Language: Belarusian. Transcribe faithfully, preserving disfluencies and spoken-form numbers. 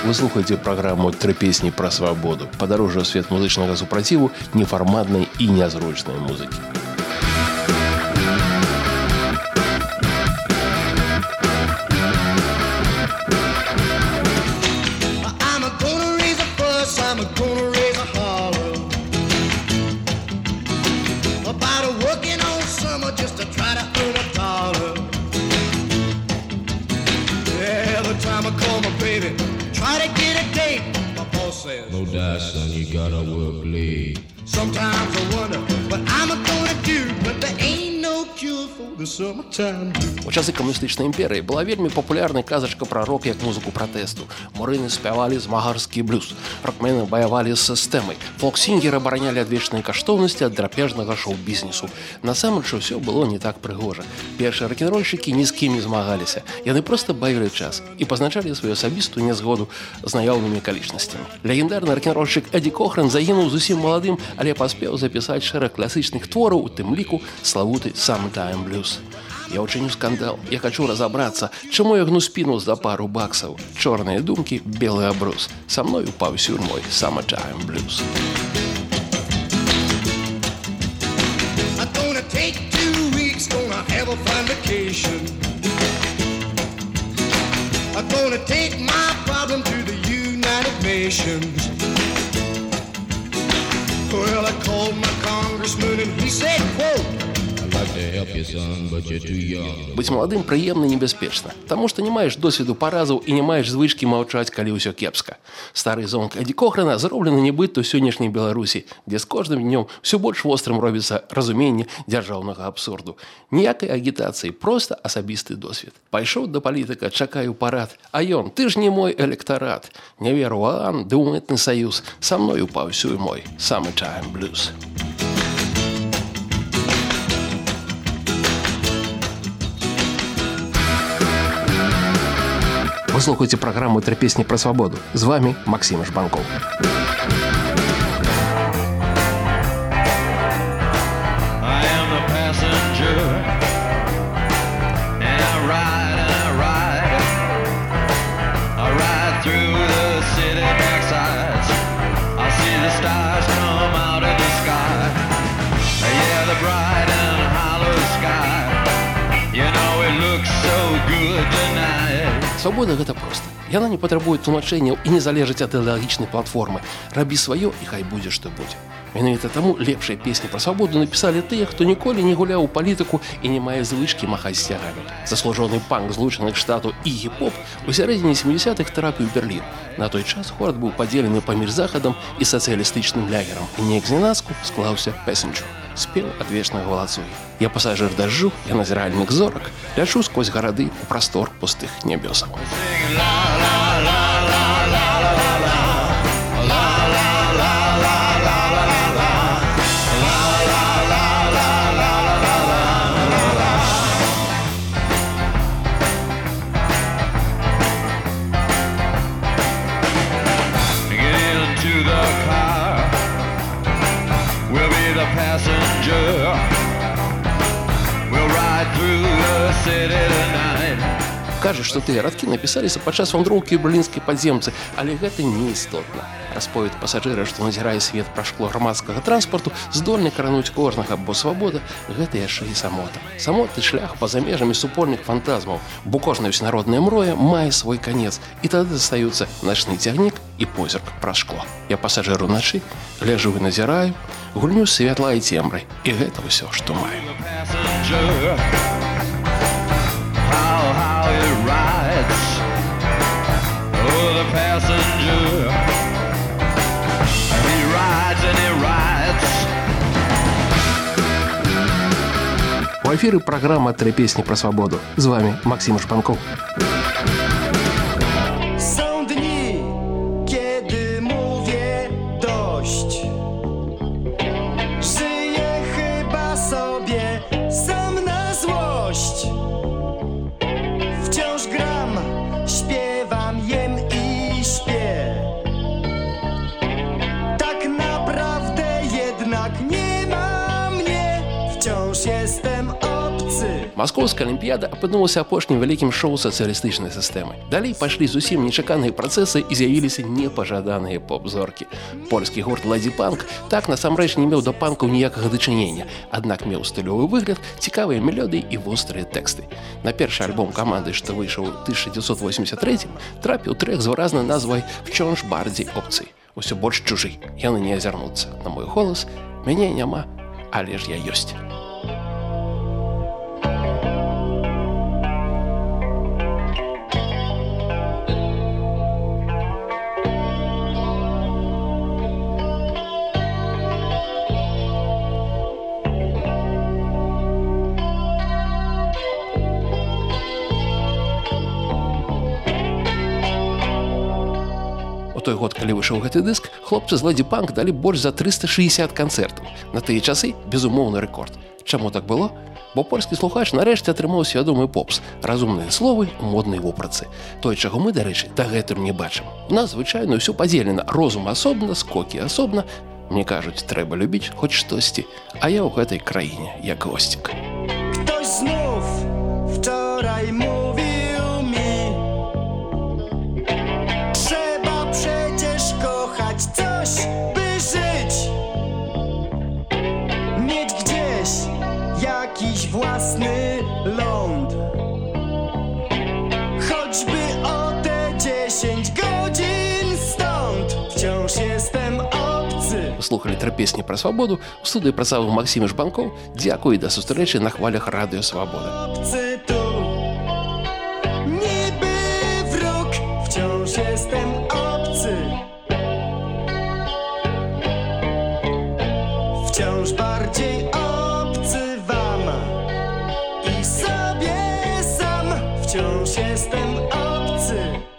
Вы слухаеце праграму «Тры песні пра свабоду». Падарожжа ў свет музычнага супраціву, нефарматнай і нязручнай музыкі. No doubt, son, you gotta work late. Sometimes I wonder what I'm gonna do, but there ain't no cure for the summertime. У часы камуністычнай імперыі была вельмі папулярнай казачка пра рок як музыку пратэсту. Мурыны спявалі змагарскі блюз, рокмены баявалі з сістэмай, фолк-сінгеры абаранялі адвечныя каштоўнасці ад драпежнага шоу-бізнесу. Насамрэч усё было не так прыгожа. Першыя рок-н-рольшчыкі ні з кім не змагаліся. Яны проста бавілі час і пазначалі сваю асабістую нязгоду з наяўнымі акалічнасцямі. Легендарны рок-н-рольшчык Эдді Кохран загінуў зусім маладым, але паспеў запісаць шэраг класычных твораў, у тым ліку славуты «Summertime Blues». Я учиню скандал. Я хочу разобраться, чему я гну спину за пару баксов. Черные думки, белый обрус. Со мной упав сюрмой Summertime Blues. I'm gonna take two weeks, gonna have a fun vacation. I'm gonna take my problem to the United Nations. Well, I called my congressman and he said, quote, Быць маладым прыемна і небяспечна, таму што не маеш досведу паразаў і не маеш звычкі маўчаць, калі ўсё кепска. Стары зонг Эдді Кохрана зроблены нібыта ў сённяшняй Беларусі, дзе з кожным днём усё больш вострым робіцца разуменне дзяржаўнага абсурду. Ніякай агітацыі, проста асабісты досвед. Пайшоў да палітыка, чакаю парад, а ён, ты ж не мой электарат. Не веру ААН, ды ў мытны саюз, са мною паўсюль мой Summertime Blues. Вы слухаеце праграму «Тры песні пра свабоду». З вами Максим Жбанков. Свабода гэта проста. Яна не патрабуе тлумачэнняў і не залежыць ад ідэалагічнай платформы. Рабі сваё і хай будзе што будзе. Менавіта таму лепшыя песні пра свабоду напісалі тыя, хто ніколі не гуляў у палітыку і не мае звычкі махаць сцягамі. Заслужоны панк злучаных штатаў і гіп-поп у сярэдзіне сямідзясятых трапіў у Берлін. На той час горад быў падзелены паміж захадам і сацыялістычным лягерам. І неяк знянацку склаўся «Passenger». Спеў адвечнага валацугі. Я пасажыр дажджу, я назіральнік зорак, лячу сквозь гарады у прастор пустых нябёсаў. Кажа, што тыя радкі напісаліся падчас вандроўкі ў берлінскай падземцы, але гэта не істотна. Расповед пасажыра, што назірае свет пра шкло грамадскага транспарту, здольны крануць кожнага, бо свабода – гэта яшчэ і самота. Самотны шлях па-за межамі супольных фантазмаў, бо кожная ўсенародная мроя мае свой канец, і тады застаюцца начны цягнік і позірк праз шкло. Я пасажыр уначы, гляжу і назіраю, гульню святла і цемрай, і гэта ўсё, што маю. У эфіры праграма «Тры песні пра свабоду». З вами Максим Жбанков. Są dni, kiedy mówię dość. Żyję chyba sobie sam na złość. Wciąż gram, śpiewam, jem i śpię. Tak naprawdę jednak nie ma mnie. Wciąż jestem obcy. Маскоўская алімпіяда апынулася апошнім вялікім шоу сацыялістычнай сістэмы. Далей пайшлі зусім нечаканыя працэсы і з'явіліся непажаданыя поп-зоркі. Польскі гурт Леді Панк так насамрэч не меў да панкаў ніякага дачынення, аднак меў стылёвы выгляд, цікавыя мелодыі і вострыя тэксты. На першы альбом каманды, што выйшаў у тысяча дзевяцьсот восемьдесят третьем, трапіў трек з выразнай назвай «Wciąż bardziej obcy». Усё больш чужы, яны не азірнуцца. На мой голас мяне няма, але ж я ёсць. Той год, калі выйшаў гэты дыск, хлопцы з Леді Панк далі больш за трыста шэсцьдесят канцэртаў. На тыя часы безумоўны рэкорд. Чаму так было? Бо польскі слухач нарэшце атрымаў свядомы попс, разумныя словы у моднай вопратцы. Тое, чаго мы, дарэчы, дагэтуль не бачым. У нас звычайна ўсё падзелена, розум асобна, скокі асобна. Мне кажуць, трэба любіць хоць штосьці, а я ў гэтай краіне як госцік. Ktoś znów wczoraj mówił mi, trzeba przecież kochać coś, by żyć, mieć gdzieś jakiś własny ląd, choćby o te dziesięć godzin stąd. Wciąż jestem obcy. Слухалі тры песні пра свабоду, у студыі працаваў Максім Жбанкоў. Дзякуй і да сустрэчы на хвалях радыё Свабода. Obcy tu, niby wróg, wciąż jestem obcy. Wciąż bardziej obcy wam i sobie sam. Wciąż jestem obcy.